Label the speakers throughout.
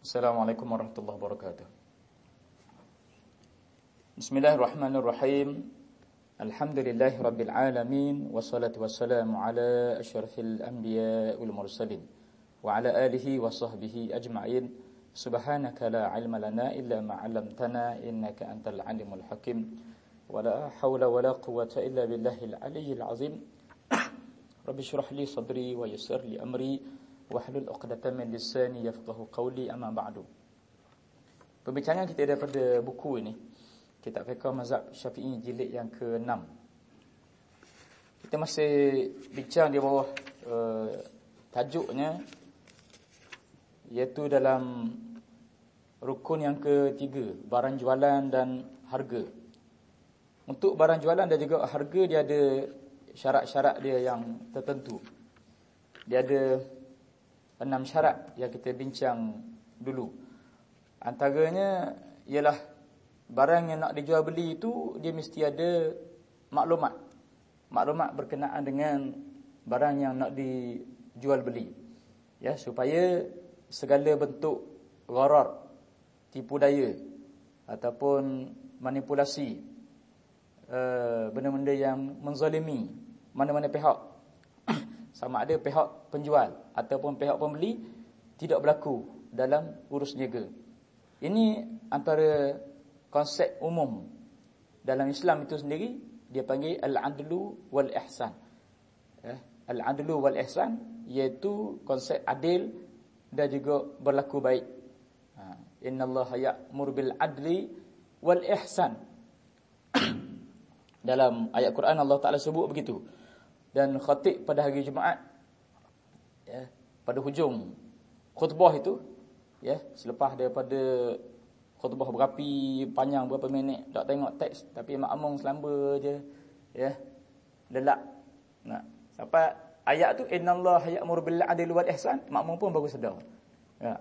Speaker 1: Assalamualaikum warahmatullahi wabarakatuh. Bismillahirrahmanirrahim. Alhamdulillahi rabbil alamin, wassalatu wassalamu ala asyrafil anbiya wal mursalin wa ala alihi wa sahbihi ajma'in. Subhanaka la ilma lana illa ma 'allamtana innaka antal alimul hakim. Wa la haula wa la quwwata illa billahil aliyyil azim. Rabbi shrah li sadri wa yassir li amri wahlul 'uqdatam min lisani yafqahu qawli, amma ba'du. Perbincangan kita daripada buku ini, Kitab Fiqh Mazhab Syafi'i jilid yang ke-6. Kita masih bincang di bawah tajuknya, iaitu dalam rukun yang ketiga, barang jualan dan harga. Untuk barang jualan dan juga harga, dia ada syarat-syarat dia yang tertentu. Dia ada 6 syarat yang kita bincang dulu. Antaranya ialah barang yang nak dijual beli itu dia mesti ada maklumat berkenaan dengan barang yang nak dijual beli, ya, supaya segala bentuk gharar, tipu daya ataupun manipulasi, benda-benda yang menzalimi mana-mana pihak, sama ada pihak penjual ataupun pihak pembeli, tidak berlaku dalam urus niaga. Ini antara konsep umum dalam Islam itu sendiri, dia panggil al-adlu wal ihsan. Al-adlu wal ihsan iaitu konsep adil dan juga berlaku baik. Innallaha ya'muru bil adli wal ihsan. Dalam ayat Quran Allah Ta'ala sebut begitu. Dan khatib pada hari Jumaat, ya, pada hujung khutbah itu, ya, selepas daripada khutbah berapi panjang berapa minit, tak tengok teks, tapi makmum selamba je, ya, lelak. Nah, sampai ayat tu innallaha ya'muru bil adli wal ihsan, makmum pun baru sedar. Ya.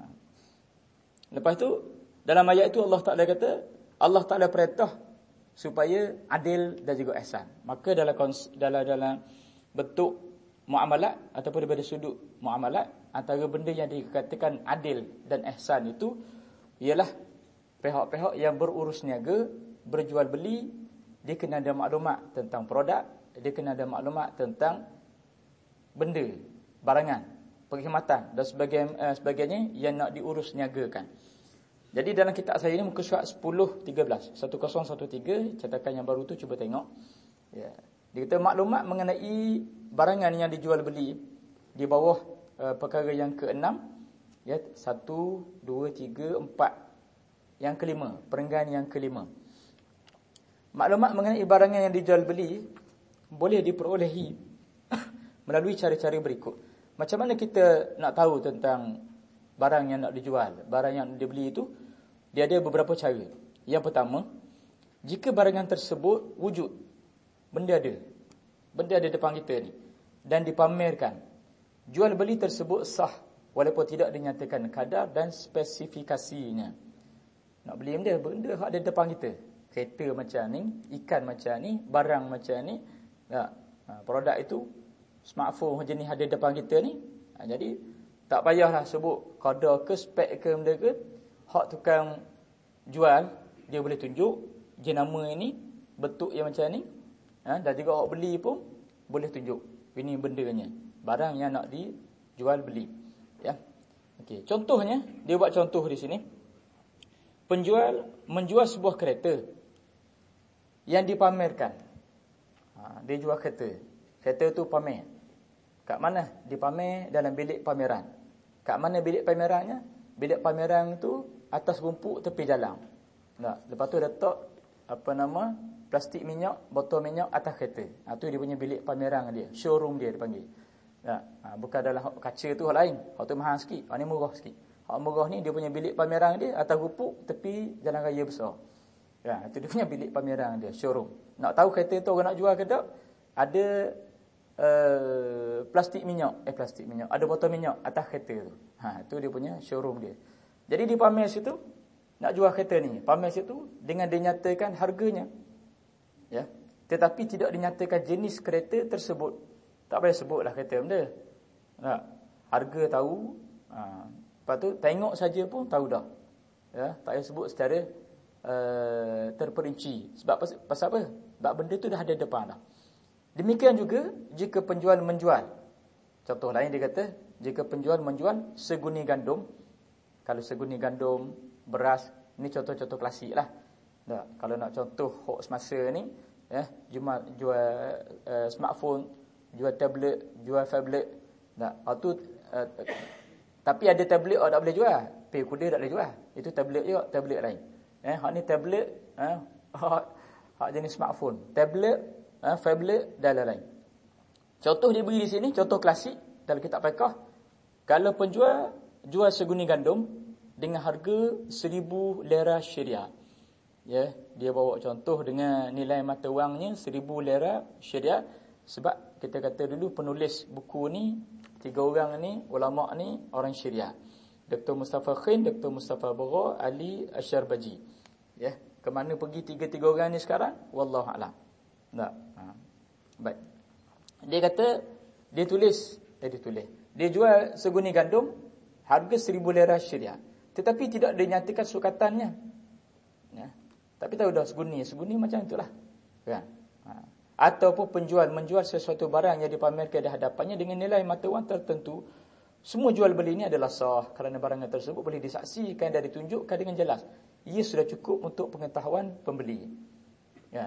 Speaker 1: Lepas tu dalam ayat itu Allah Ta'ala kata, Allah Ta'ala perintah supaya adil dan juga ihsan. Maka dalam bentuk muamalat ataupun daripada sudut muamalat, antara benda yang dikatakan adil dan ihsan itu ialah pihak-pihak yang berurus niaga, berjual beli, dia kena ada maklumat tentang produk, dia kena ada maklumat tentang benda, barangan, perkhidmatan dan sebagainya yang nak diurus niagakan. Jadi dalam kitab saya ini muka surat 1013 cetakan yang baru tu, cuba tengok. Ya. Dia kata maklumat mengenai barangan yang dijual beli di bawah perkara yang ke-6, ya, 1 2 3 4. Yang kelima, perenggan yang kelima. Maklumat mengenai barangan yang dijual beli boleh diperolehi melalui cara-cara berikut. Macam mana kita nak tahu tentang barang yang nak dijual, barang yang dibeli itu? Dia ada beberapa cara. Yang pertama, jika barangan tersebut wujud, benda ada depan kita ni, dan dipamerkan, jual beli tersebut sah walaupun tidak dinyatakan kadar dan spesifikasinya. Nak beli benda ada depan kita, kereta macam ni, ikan macam ni, barang macam ni, produk itu, smartphone jenis ada depan kita ni. Jadi tak payahlah sebut kadar ke, spek ke, benda ke. Hak tukang jual, dia boleh tunjuk jenama ini, bentuk yang macam ni, dan juga hak beli pun boleh tunjuk ini bendanya, barang yang nak dijual beli, ya. Okey, contohnya dia buat contoh di sini. Penjual menjual sebuah kereta yang dipamerkan. Dia jual kereta tu pamer. Kat mana? Dipamer dalam bilik pameran. Kat mana bilik pamerannya? Bilik pameran tu atas rumput tepi jalan. Lepas tu letak plastik minyak, botol minyak atas kereta. Tu dia punya bilik pameran dia, showroom dia dipanggil. Bukan dalam kaca tu hak lain. Hak tu mahal sikit, hak ni murah sikit. Hak murah ni dia punya bilik pameran dia atas rumput tepi jalan raya besar. Itu dia punya bilik pameran dia, showroom. Nak tahu kereta tu orang nak jual ke tak? Ada plastik minyak, ada botol minyak atas kereta tu. Tu dia punya showroom dia. Jadi di pamer situ nak jual kereta ni, pamer situ dengan dinyatakan harganya, ya, tetapi tidak dinyatakan jenis kereta tersebut. Tak payah sebutlah kereta benda. Harga tahu, Lepas tu tengok saja pun tahu dah. Ya, tak payah sebut secara terperinci. Sebab pasal apa? Sebab benda tu dah ada depan dah. Demikian juga jika penjual menjual. Contoh lain dia kata, jika penjual menjual seguni gandum. Kalau seguni gandum, beras, ni contoh-contoh klasik lah. Tak, kalau nak contoh hok semasa ni, jual smartphone, jual tablet, jual phablet. Tak, tu tapi ada tablet tak boleh jual. Pay kuda tak boleh jual. Itu tablet juga, tablet lain. Hak ni tablet, hak jenis smartphone. Tablet, phablet dan lain-lain. Contoh dia beri di sini, contoh klasik dalam kitab fiqh. Kalau penjual jual seguni gandum dengan harga 1,000 lira syariah. Ya, dia bawa contoh dengan nilai mata wangnya 1,000 lira syariah. Sebab kita kata dulu penulis buku ni, 3 orang ni, ulama' ni orang syariah. Dr. Mustafa Khin, Dr. Mustafa Bagha, Ali Asyarbaji. Ya, ke mana pergi 3 orang ni sekarang? Wallahu a'lam. Tak. Baik. Dia kata dia jual seguni gandum harga 1,000 lira syariah. Tetapi tidak dinyatakan sukatannya. Ya. Tapi tahu dah seguni macam itulah. Kan? Ataupun penjual menjual sesuatu barang yang dipamerkan di hadapannya dengan nilai mata wang tertentu. Semua jual beli ini adalah sah kerana barang tersebut boleh disaksikan dan ditunjukkan dengan jelas. Ia sudah cukup untuk pengetahuan pembeli. Ya.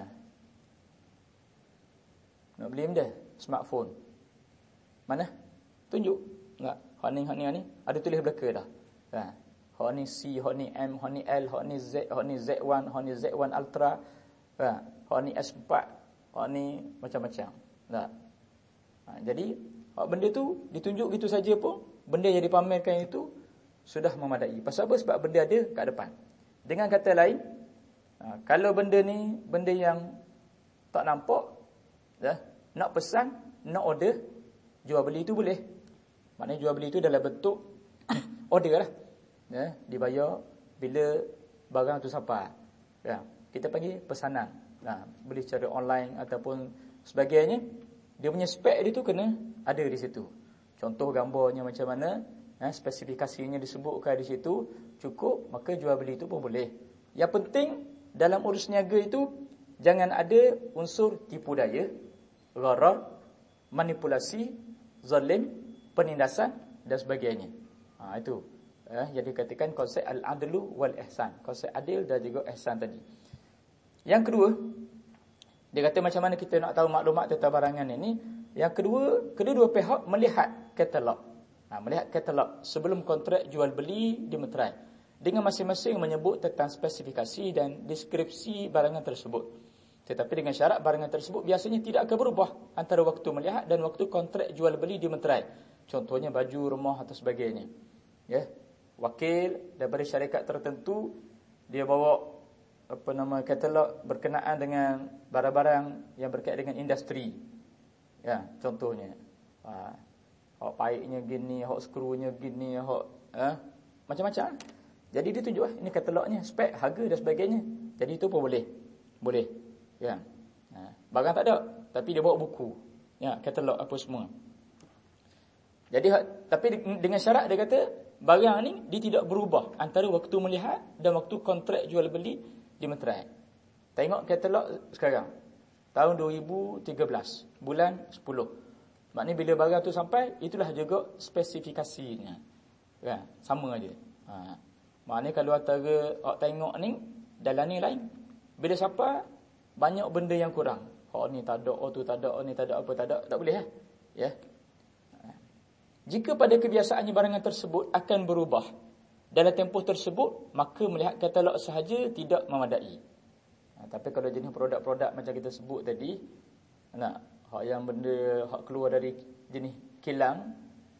Speaker 1: Nak beli benda, smartphone. Mana? Tunjuk. Enggak. Hak ni ada tulis belaka dah. Ha. Hak ni C, hak ni M, hak ni L, hak ni Z, hak ni Z1, hak ni Z1 Ultra. Ha. Hak ni S4, hak ni macam-macam. Tak. Jadi hak benda tu ditunjuk gitu saja pun, benda yang dipamerkan itu sudah memadai. Pasal apa? Sebab benda ada kat depan. Dengan kata lain, kalau benda ni benda yang tak nampak, nak pesan, nak order, jual beli itu boleh. Maknanya jual beli itu dalam bentuk order lah. Dibayar bila barang tu sampai. Kita panggil pesanan. Beli secara online ataupun sebagainya. Dia punya spek dia tu kena ada di situ. Contoh gambarnya macam mana, spesifikasinya disebutkan di situ, cukup, maka jual beli itu pun boleh. Yang penting dalam urus niaga itu jangan ada unsur tipu daya, gharar, manipulasi, zalim, penindasan dan sebagainya. Itu yang dikatakan konsep al-adlu wal ihsan, konsep adil dan juga ihsan tadi. Yang kedua, dia kata macam mana kita nak tahu maklumat tentang barangan ini. Yang kedua pihak melihat katalog. Melihat katalog sebelum kontrak jual beli dimeterai, dengan masing-masing menyebut tentang spesifikasi dan deskripsi barangan tersebut. Tetapi dengan syarat barangan tersebut biasanya tidak akan berubah antara waktu melihat dan waktu kontrak jual beli dimeterai. Contohnya baju, rumah atau sebagainya. Ya, wakil daripada syarikat tertentu dia bawa katalog berkenaan dengan barang-barang yang berkaitan dengan industri. Ya, contohnya hak paiknya gini, hak skrunya gini, hak macam-macam. Jadi dia tunjuk ini katalognya, spek, harga dan sebagainya. Jadi itu pun boleh. Ya. Barang tak ada, tapi dia bawa buku. Ya, katalog apa semua. Jadi tapi dengan syarat dia kata barang ni dia tidak berubah antara waktu melihat dan waktu kontrak jual beli dimeterai. Tengok katalog sekarang. Tahun 2013, bulan 10. Maknanya bila barang tu sampai, itulah juga spesifikasinya. Ya, sama aja. Maknanya kalau antara awak tengok ni, dalam ni lain. Bila sampai, banyak benda yang kurang. Ni tak ada, tu tak ada, ni tak ada, apa tak ada. Tak boleh ya. Jika pada kebiasaannya barangan tersebut akan berubah dalam tempoh tersebut, maka melihat katalog sahaja tidak memadai. Tapi kalau jenis produk-produk macam kita sebut tadi, hak yang benda hak keluar dari jenis kilang,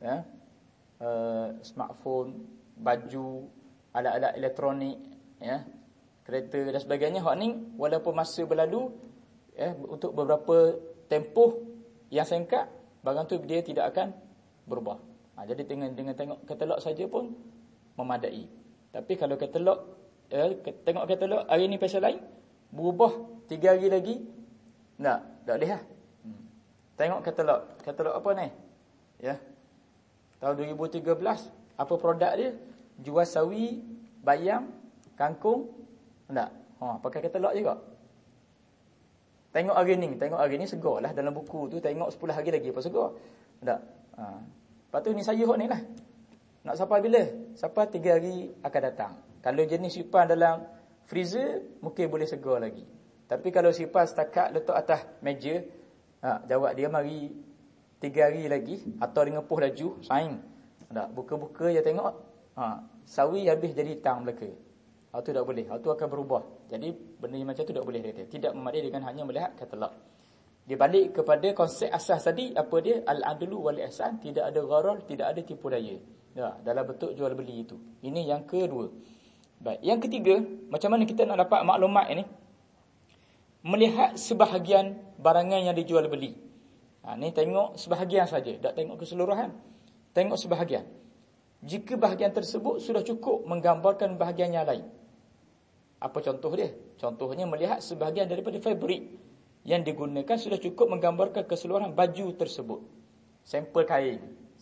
Speaker 1: smartphone, baju, alat-alat elektronik, kereta dan sebagainya, hak ni walaupun masa berlalu, untuk beberapa tempoh yang singkat, barang tu dia tidak akan berubah. Jadi dengan tengok katalog saja pun memadai. Tapi kalau katalog, tengok katalog hari ni pasal lain, berubah 3 hari lagi, tak boleh lah. Tengok katalog apa ni? Ya. Tahun 2013 Apa produk dia? Jual sawi, bayam, kangkung. Tak? Pakai katalog juga. Tengok hari ni segar lah dalam buku tu. Tengok 10 hari lagi apa segar. Tak? Lepas tu ni saya hok ni lah. Nak sampai bila? Sampai 3 hari akan datang. Kalau jenis simpan dalam freezer, mungkin boleh segar lagi. Tapi kalau simpan setakat letak atas meja, jawab dia mari 3 hari lagi, atau dia ngepuh laju, saing. Tak? Buka-buka je tengok, sawi habis jadi hitam belaka. Itu tak boleh. Itu akan berubah. Jadi benda macam tu tak boleh dia. Tidak memadai dengan hanya melihat katalog. Dia balik kepada konsep asas tadi, apa dia? Al-adlu wal ihsan, tidak ada gharar, tidak ada tipu daya. Dalam bentuk jual beli itu. Ini yang kedua. Baik, yang ketiga, macam mana kita nak dapat maklumat ini? Melihat sebahagian barangan yang dijual beli. Ni tengok sebahagian saja, tak tengok keseluruhan. Tengok sebahagian. Jika bahagian tersebut sudah cukup menggambarkan bahagian yang lain. Apa contoh dia? Contohnya melihat sebahagian daripada fabrik yang digunakan sudah cukup menggambarkan keseluruhan baju tersebut. Sampel kain.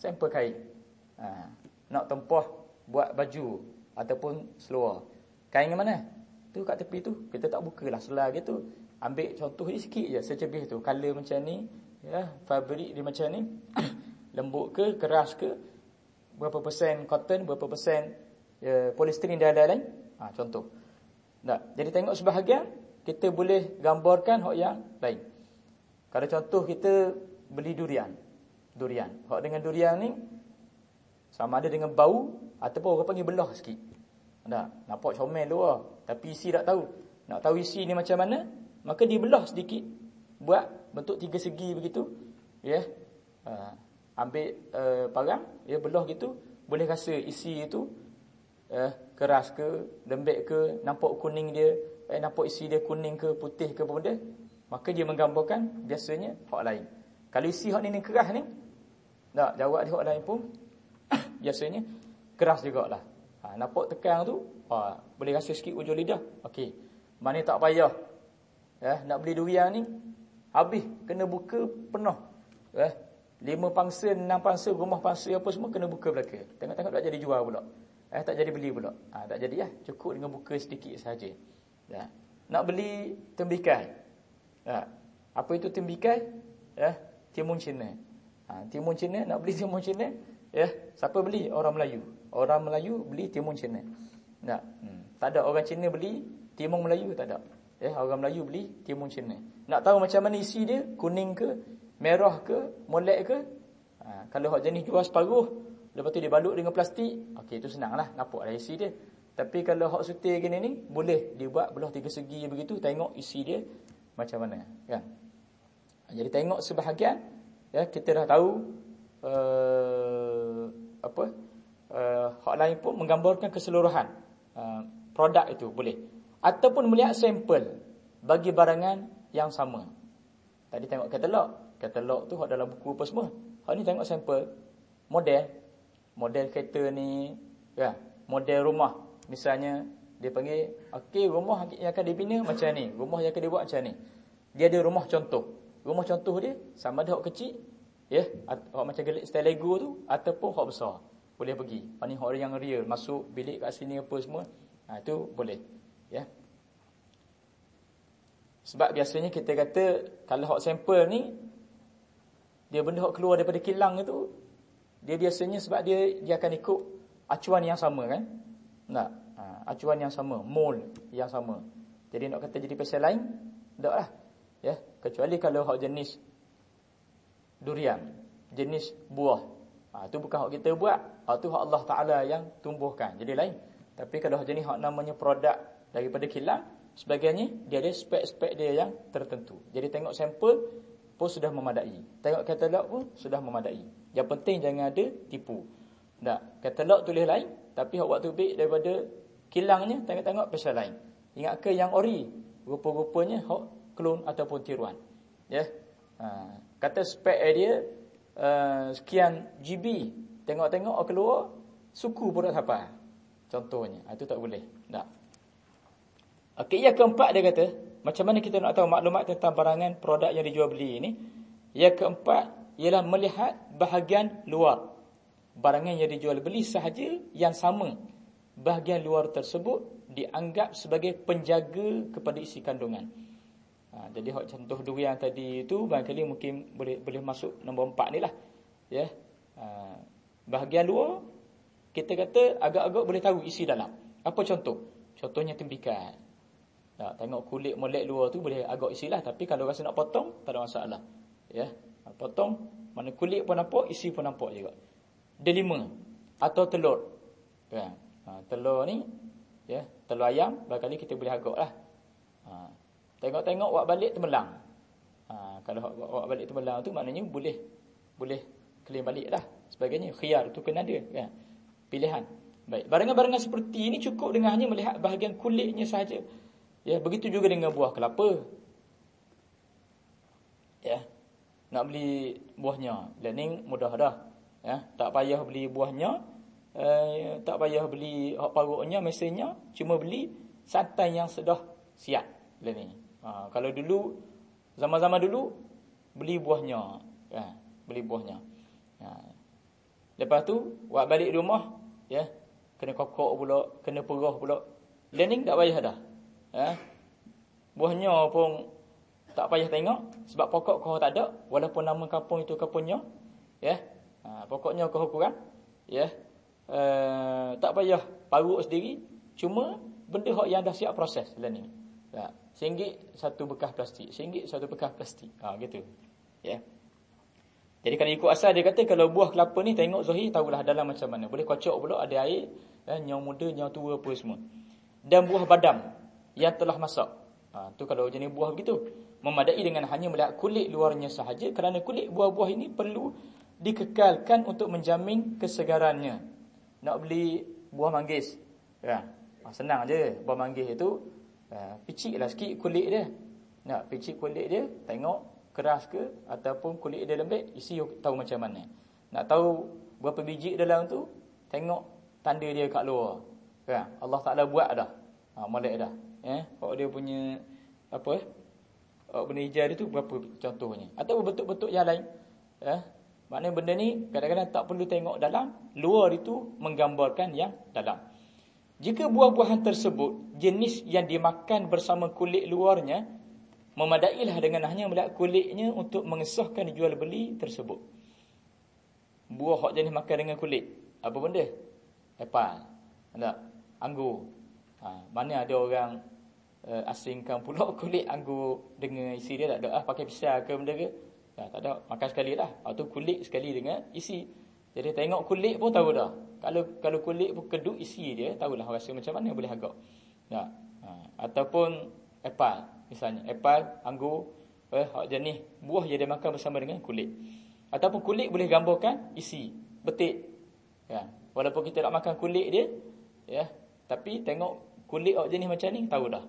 Speaker 1: Nak tempah buat baju ataupun seluar. Kain yang mana? Tu kat tepi tu. Kita tak bukalah selar gitu. Ambil contoh ni sikit je, secebih tu. Color macam ni, ya, fabrik dia macam ni. Lembut ke, keras ke, berapa persen cotton, berapa persen polystyrene dan lain-lain. Contoh. Tak. Jadi tengok sebahagian, kita boleh gambarkan hak yang lain. Kalau contoh kita beli durian. Hak dengan durian ni sama ada dengan bau ataupun orang panggil belah sikit. Tak. Nampak comel luar, tapi isi tak tahu. Nak tahu isi ni macam mana, maka dia belah sedikit, buat bentuk 3 segi begitu, ya. Ambil parang, ya, belah gitu, boleh rasa isi itu keras ke, lembek ke, nampak kuning dia, nampak isi dia kuning ke, putih ke apa benda, maka dia menggambarkan biasanya hak lain. Kalau isi hak ni keras ni, tak, jawab dia hak lain pun biasanya keras jugalah. Nampak tekan tu, boleh rasa sikit ujung lidah. Okey. Mana tak payah. Nak beli durian ni habis kena buka penuh. 5 pangsa, 6 pangsa, rumah pangsa apa semua kena buka belaka. Tengok-tengok tak jadi jual pula. Tak jadi beli pula. Tak jadi lah. Cukup dengan buka sedikit saja. Nak beli tembikai. Apa itu tembikai? Timun Cina. Timun Cina, nak beli timun Cina, siapa beli? Orang Melayu. Orang Melayu beli timun Cina. Tak ada orang Cina beli timun Melayu, tak ada. Orang Melayu beli timun Cina. Nak tahu macam mana isi dia? Kuning ke, merah ke, molek ke? Kalau hak jenis jual separuh, lepas tu dia balut dengan plastik, okey, itu senanglah, nampak dah isi dia. Tapi kalau hak sutir gini ni, boleh dia buat belah 3 segi begitu, tengok isi dia macam mana, kan? Jadi tengok sebahagian, kita dah tahu hak lain pun menggambarkan keseluruhan produk itu boleh. Ataupun melihat sampel bagi barangan yang sama. Tadi tengok katalog tu hak dalam buku apa semua. Hak ni tengok sampel model kereta ni, model rumah. Misalnya dia panggil, okey, rumah yang akan dibina macam ni, rumah yang akan dibuat macam ni. Dia ada rumah contoh. Rumah contoh dia sama ada hak kecil, hak macam gelik style Lego tu, ataupun hak besar. Boleh pergi. Ni hak yang real, masuk bilik kat sini apa semua. Itu boleh. Sebab biasanya kita kata kalau hak sampel ni, dia benda hak keluar daripada kilang itu, dia biasanya sebab dia akan ikut acuan yang sama, kan? Acuan yang sama, mold yang sama. Jadi nak kata jadi pasal lain, taklah. Kecuali kalau hak jenis durian, jenis buah. Itu bukan hak kita buat. Itu hak Allah Ta'ala yang tumbuhkan. Jadi lain. Tapi kalau hak jenis hak namanya produk daripada kilang, sebagainya, dia ada spek-spek dia yang tertentu. Jadi tengok sampel pun sudah memadai. Tengok katalog pun sudah memadai. Yang penting jangan ada tipu. Katalog tulis lain, tapi hak waktu big daripada kilangnya, tengok-tengok pasal lain. Ingat ke yang ori? Rupa-rupanya hak klon ataupun tiruan. Kata spek dia sekian GB. Tengok-tengok keluar suku pun tak sampai. Contohnya, itu tak boleh. Okey, yang keempat dia kata, macam mana kita nak tahu maklumat tentang barangan produk yang dijual beli ini? Yang keempat ialah melihat bahagian luar. barangan yang dijual beli sahaja yang sama. Bahagian luar tersebut dianggap sebagai penjaga kepada isi kandungan. Jadi contoh durian tadi itu barangkali mungkin boleh masuk nombor 4 ni lah. Ya. Bahagian luar kita kata agak-agak boleh tahu isi dalam. Apa contoh? Contohnya tembikai. Tengok kulit molek luar tu boleh agak isilah, tapi kalau rasa nak potong tak ada masalah. Ya. Potong mana kulit pun nampak, isi pun nampak juga. Delima atau telur. Ya. Telur ni ya, telur ayam barangkali kita boleh agaklah. Tengok-tengok buat balik termelang. Kalau buat balik termelang tu maknanya boleh claim balik dah. Sebagainya khiyar tu kena ada kan. Pilihan. Baik, barangan-barangan seperti ini cukup dengan hanya melihat bahagian kulitnya sahaja. Ya, begitu juga dengan buah kelapa. Ya. Nak beli buahnya, learning mudah dah. Ya, tak payah beli buahnya, tak payah beli hak paruknya, mesinnya, cuma beli santan yang sudah siap. Learning. Kalau dulu zaman-zaman dulu beli buahnya, ya, beli buahnya. Lepas tu buat balik rumah, ya, kena kokok pula, kena perah pula. Learning tak payah dah. Buahnya pun tak payah tengok sebab pokok kau tak ada, walaupun nama kampung itu kampungnya, ya. Pokoknya kau kurang, ya. Tak payah parut sendiri, cuma benda hak yang dah siap proses learning. Ya. RM1 satu bekas plastik, RM1 satu bekas plastik. Gitu. Ya. Jadi kalau ikut asal dia kata kalau buah kelapa ni tengok zahir tahulah dalam macam mana. Boleh kocok pula ada air, nyau muda, nyau tua apa semua. Dan buah badam yang telah masak. Tu kalau jenis buah begitu, memadai dengan hanya melihat kulit luarnya sahaja, kerana kulit buah-buah ini perlu dikekalkan untuk menjamin kesegarannya. Nak beli buah manggis, ya, senang je. Buah manggis itu piciklah sikit kulit dia. Nak picik kulit dia, tengok keras ke ataupun kulit dia lembek, isi tahu macam mana. Nak tahu berapa biji dalam tu, tengok tanda dia kat luar. Ya, Allah Taala buat dah. Molek dah. Kalau dia punya apa benda hijau dia tu berapa contohnya, atau bentuk-bentuk yang lain. Maknanya benda ni kadang-kadang tak perlu tengok dalam, luar itu menggambarkan yang dalam. Jika buah-buahan tersebut jenis yang dimakan bersama kulit luarnya, memadailah dengan hanya melihat kulitnya untuk mengesahkan jual beli tersebut. Buah hak jenis makan dengan kulit, apa benda? Apple, tak? Anggur. Mana ada orang asingkan pula kulit anggur dengan isi dia, tak ada. Pakai pisau ke benda ke? Tak ada, makan sekali lah. Atau kulit sekali dengan isi. Jadi tengok kulit pun tahu dah. Kalau kulit pun keduk isi dia, tahulah rasa macam mana, boleh agak. Tak? Ataupun apple misalnya, apple, anggur, jenis buah yang dia makan bersama dengan kulit. Ataupun kulit boleh gambarkan isi, betik. Ya, walaupun kita tak makan kulit dia, ya, tapi tengok kulit jenis macam ni tahu dah.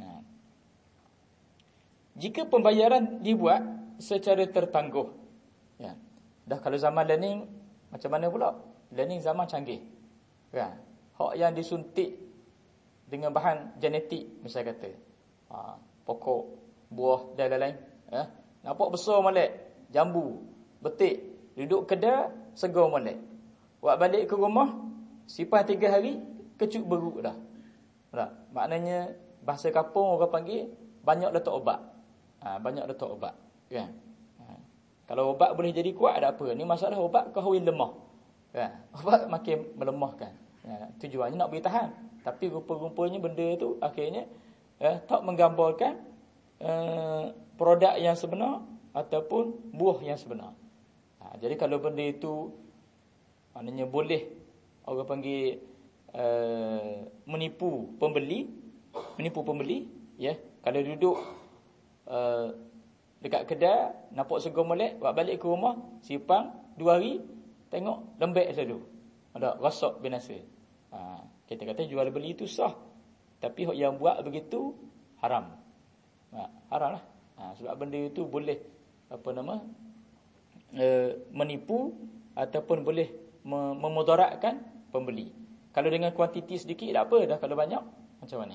Speaker 1: Jika pembayaran dibuat secara tertangguh, ya. Dah kalau zaman learning macam mana pula? Learning zaman canggih. Ya. Hak yang disuntik dengan bahan genetik misalnya kata. Pokok, buah dan lain-lain, ya. Nampak besar molek, jambu, betik, duduk kedai segar molek. Buat balik ke rumah, simpan 3 hari, kecut beruk dah. Tak? Maknanya bahasa kampung orang panggil banyak letak obat. Banyak letak obat, kan? Kalau obat boleh jadi kuat, ada apa? Ni masalah obat kahwin lemah. Kan? Obat makin melemahkan. Tujuannya nak bagi tahan. Tapi rupa-rupanya benda tu akhirnya tak menggambarkan produk yang sebenar ataupun buah yang sebenar. Jadi kalau benda itu maknanya boleh orang panggil menipu pembeli, ya. Kalau duduk dekat kedai, nampak segar molek, buat balik ke rumah, simpan 2 hari, tengok lembek selalu. Ada rosak binasa. Kita kata jual beli itu sah. Tapi yang buat begitu haram. Haram lah. Sebab benda itu boleh menipu ataupun boleh memudaratkan pembeli. Kalau dengan kuantiti sedikit tak apa, dah kalau banyak macam mana?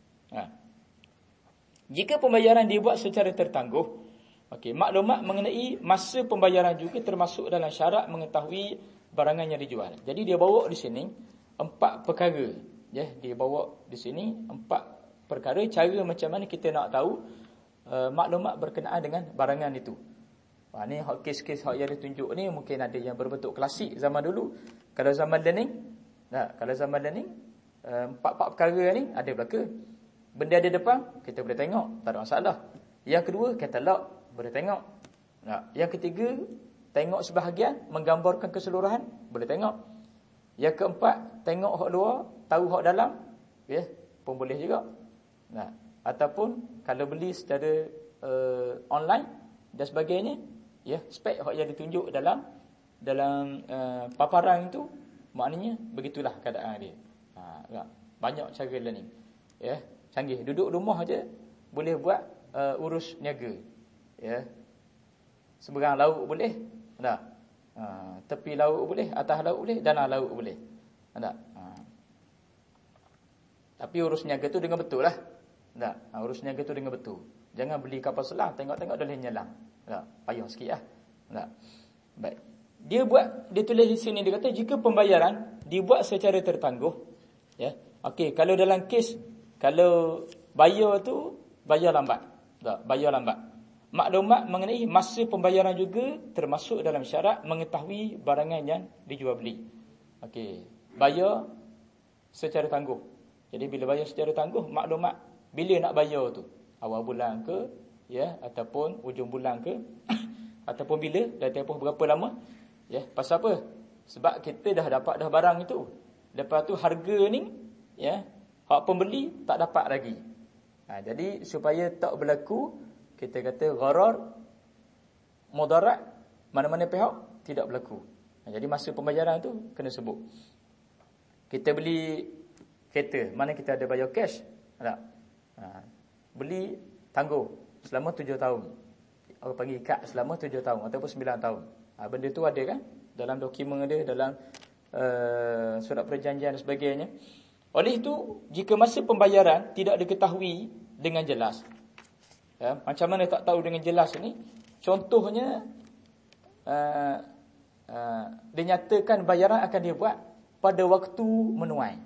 Speaker 1: Jika pembayaran dibuat secara tertangguh, maklumat mengenai masa pembayaran juga termasuk dalam syarat mengetahui barangan yang dijual. Jadi dia bawa di sini 4 perkara. Ya, dia bawa di sini 4 perkara cara macam mana kita nak tahu maklumat berkenaan dengan barangan itu. Ni kes-kes yang ditunjuk ni mungkin ada yang berbentuk klasik zaman dulu. Kalau zaman learning, kalau zaman learning 4 perkara ni ada belaka. Benda ada depan, kita boleh tengok, tak ada masalah. Yang kedua, katalog, boleh tengok. Yang ketiga, tengok sebahagian, menggambarkan keseluruhan, boleh tengok. Yang keempat, tengok hak luar, tahu hak dalam, ya, pun boleh juga. Ataupun kalau beli secara online dan sebagainya, ya, spek hak yang ditunjuk dalam paparan itu, maknanya begitulah keadaan dia. Banyak cara learning. Ya, canggih. Duduk rumah aja boleh buat urus niaga. Ya. Seberang laut boleh, tak? Tepi laut boleh, atas laut boleh, dalam laut boleh. Tak? Tapi urus niaga tu dengan betul lah. Tak? Urus niaga tu dengan betul. Jangan beli kapal selam, tengok-tengok dah nyelam. Tak? Payah sikit lah. Tak? Baik. Dia tulis di sini, dia kata jika pembayaran dibuat secara tertangguh, ya. Okey, kalau dalam kes, kalau bayar tu bayar lambat. Tak, bayar lambat. Maklumat mengenai masa pembayaran juga termasuk dalam syarat mengetahui barangan yang dijual beli. Okey, bayar secara tangguh. Jadi bila bayar secara tangguh, maklumat bila nak bayar tu, awal bulan ke, ya, ataupun hujung bulan ke ataupun bila, dah tempoh berapa lama, ya. Pasal apa? Sebab kita dah dapat dah barang itu. Lepas tu harga ni, ya, hak pembeli tak dapat lagi. Jadi supaya tak berlaku, kita kata gharar, mudarat, mana-mana pihak tidak berlaku. Jadi masa pembayaran tu kena sebut. Kita beli kereta, mana kita ada bayar cash, tak? Beli tangguh selama 7 tahun. Orang panggil ikat selama 7 tahun ataupun 9 tahun. Benda tu ada kan dalam dokumen dia, dalam surat perjanjian dan sebagainya. Oleh itu, jika masa pembayaran tidak diketahui dengan jelas, ya, macam mana tak tahu dengan jelas ni? Contohnya, dinyatakan bayaran akan dia buat pada waktu menuai.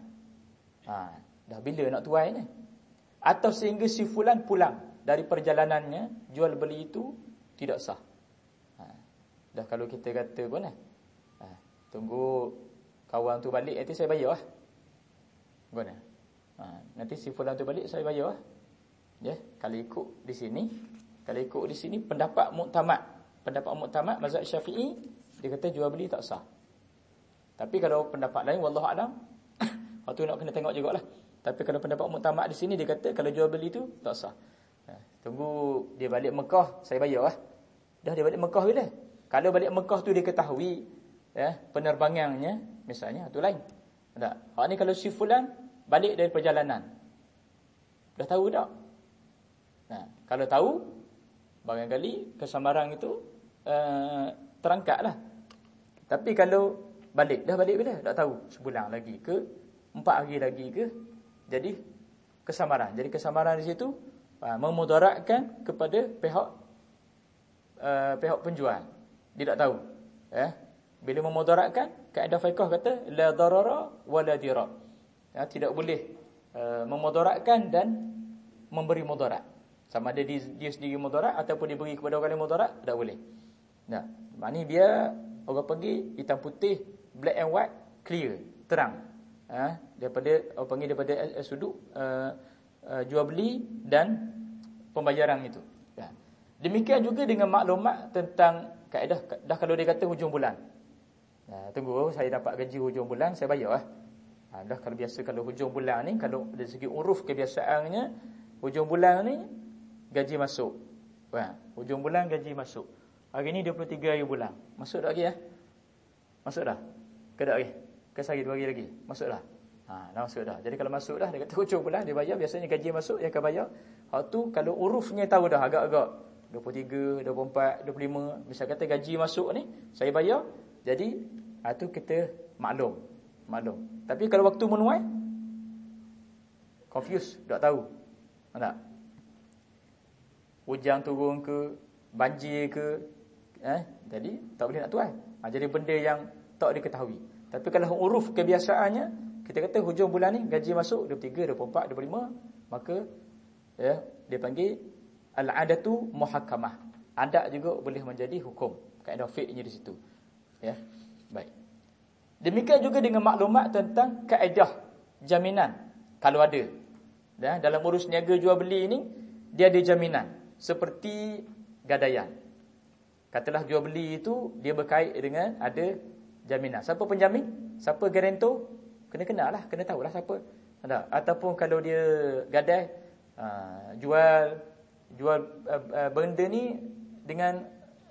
Speaker 1: Dah bila nak tuai ni? Atau sehingga si fulan pulang dari perjalanannya, jual beli itu tidak sah. Dah kalau kita kata pun tunggu kawan tu balik, nanti saya bayar lah. Guna. Nanti si fulan tu balik, saya bayar lah. Ya, kalau ikut di sini, pendapat muktamad mazhab Syafi'i, dia kata jual beli tak sah. Tapi kalau pendapat lain, wallahu alam, tu nak kena tengok jugalah. Tapi kalau pendapat muktamad di sini, dia kata kalau jual beli tu tak sah. Tunggu dia balik Mekah, saya bayar lah. Dah dia balik Mekah bila? Kalau balik Mekah tu dia ketahui, ya, penerbangannya misalnya, tu lain. Tak. Hak ni kalau si fulan balik dari perjalanan, dah tahu tak? Kalau tahu, barangkali kesamaran itu terangkatlah. Tapi kalau dah balik bila? Tak tahu, sebulan lagi ke, 4 hari lagi ke, jadi kesamaran. Jadi kesamaran di situ memudaratkan kepada pihak penjual. Dia tak tahu. Bila memudaratkan, kaedah fiqh kata la darara wa la dirar. Tidak boleh memudaratkan dan memberi mudarat. Sama ada dia sendiri mudarat ataupun diberi kepada orang lain mudarat, tak boleh. Maknanya dia orang panggil hitam putih, black and white, clear, terang. Daripada orang panggil daripada sudut jual beli dan pembayaran itu. Demikian juga dengan maklumat tentang kaedah, dah kalau dia kata hujung bulan. Tunggu saya dapat gaji hujung bulan, saya bayar lah. Dah kalau biasa, kalau hujung bulan ni, kalau dari segi uruf kebiasaannya, hujung bulan ni gaji masuk. Hujung bulan gaji masuk. Hari ni 23 hari bulan. Masuk tak lagi ya? Masuk dah? Ke tak lagi? Ke sehari 2 hari lagi? Masuk dah? Dah masuk dah. Jadi kalau masuk dah, dia kata hujung bulan dia bayar, biasanya gaji masuk dia akan bayar. Hak tu kalau urufnya tahu dah agak-agak 23, 24, 25, misal kata gaji masuk ni saya bayar, jadi tu kita maklum. Tapi kalau waktu menuai confuse, tak tahu. Tak? Hujan turun ke, banjir ke, jadi tak boleh nak tuai. Jadi benda yang tak diketahui. Tapi kalau uruf kebiasaannya, kita kata hujung bulan ni gaji masuk 23, 24, 25, maka ya, dia panggil al-adatu muhakkamah. Adat juga boleh menjadi hukum. Kaedah fiqhnya di situ. Ya. Baik. Demikian juga dengan maklumat tentang kaedah jaminan kalau ada. Ya, dalam urus niaga jual beli ini dia ada jaminan seperti gadaian. Katalah jual beli itu dia berkait dengan ada jaminan. Siapa penjamin? Siapa garantor? Kena kenal lah, kena tahulah siapa. Ataupun kalau dia gadai jual benda ni dengan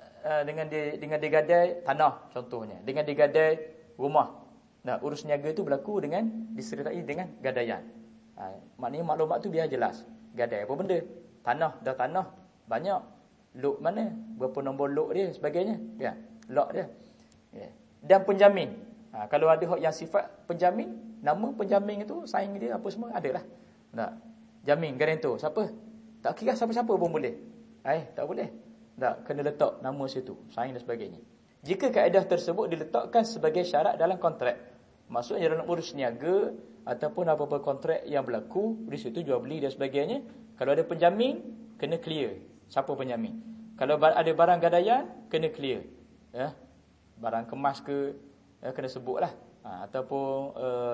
Speaker 1: dia gadai tanah contohnya, dengan dia gadai rumah. Nah, urus niaga tu berlaku dengan disertai dengan gadaian. Maknanya maklumat tu biar jelas. Gadai apa benda? Tanah, dah tanah banyak. Lok mana? Berapa nombor lok dia sebagainya. Ya, lok dia. Ya. Dan penjamin. Kalau ada hak yang sifat penjamin, nama penjamin itu, saing dia apa semua adalah. Tak. Jamin, garantor. Siapa? Tak kira siapa-siapa pun boleh. Tak boleh. Tak, kena letak nama situ, saing dan sebagainya. Jika kaedah tersebut diletakkan sebagai syarat dalam kontrak, maksudnya dalam urus niaga ataupun apa-apa kontrak yang berlaku, di situ jual beli dan sebagainya, kalau ada penjamin, kena clear. Siapa penjamin? Kalau ada barang gadaian, kena clear. Ya. Barang kemas ke, kena sebutlah. Ataupun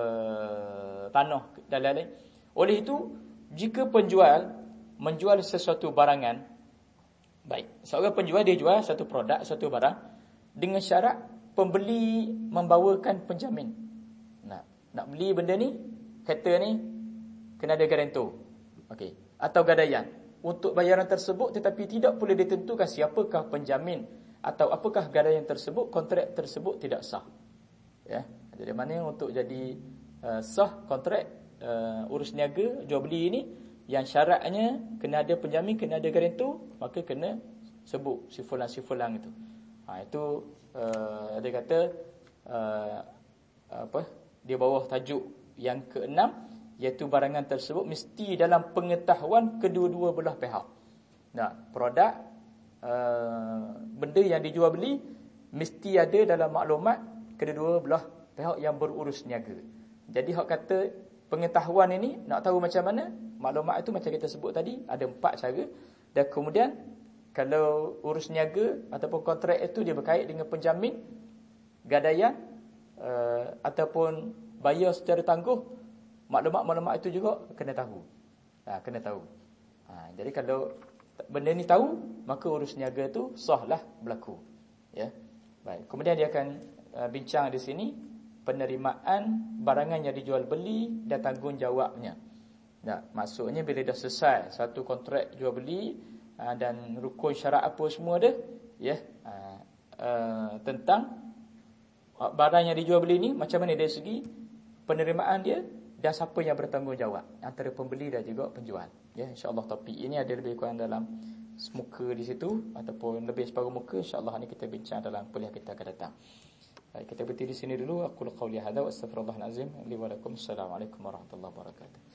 Speaker 1: tanah dan lain-lain. Oleh itu, jika penjual menjual sesuatu barangan, baik, seorang penjual dia jual satu produk, satu barang dengan syarat pembeli membawakan penjamin. Nak beli benda ni, kereta ni kena ada garantor. Okey, atau gadaian untuk bayaran tersebut, tetapi tidak boleh ditentukan siapakah penjamin atau apakah gadaian tersebut, kontrak tersebut tidak sah. Ya, jadi mana untuk jadi sah kontrak urus niaga jual beli ini, yang syaratnya kena ada penjamin, kena ada garantor, maka kena sebut si fulan itu. Itu dia kata dia bawah tajuk yang ke-6, iaitu barangan tersebut mesti dalam pengetahuan kedua-dua belah pihak. Produk benda yang dijual beli mesti ada dalam maklumat kedua-dua belah pihak yang berurus niaga. Jadi hak kata pengetahuan ini, nak tahu macam mana maklumat itu, macam kita sebut tadi, ada 4 cara. Dan kemudian kalau urus niaga ataupun kontrak itu dia berkait dengan penjamin, gadaian ataupun bayar secara tangguh, maklumat-maklumat itu juga kena tahu. Kena tahu. Jadi kalau benda ni tahu, maka urus niaga itu sahlah berlaku. Ya. Baik. Kemudian dia akan bincang di sini penerimaan barangan yang dijual beli dan tanggungjawabnya. Maksudnya bila dah selesai satu kontrak jual beli dan rukun syarat apa semua dah, ya, tentang barang yang dijual beli ni macam mana dari segi penerimaan dia dan siapa yang bertanggungjawab antara pembeli dan juga penjual. Ya, insya-Allah topik ini ada lebih kurang dalam semuka di situ ataupun lebih separuh muka, insya-Allah ni kita bincang dalam kuliah kita akan datang. Baik, kita berhenti di sini dulu. Aku qauli hadza wa astaghfirullahalazim li wa lakum. Assalamualaikum warahmatullahi wabarakatuh.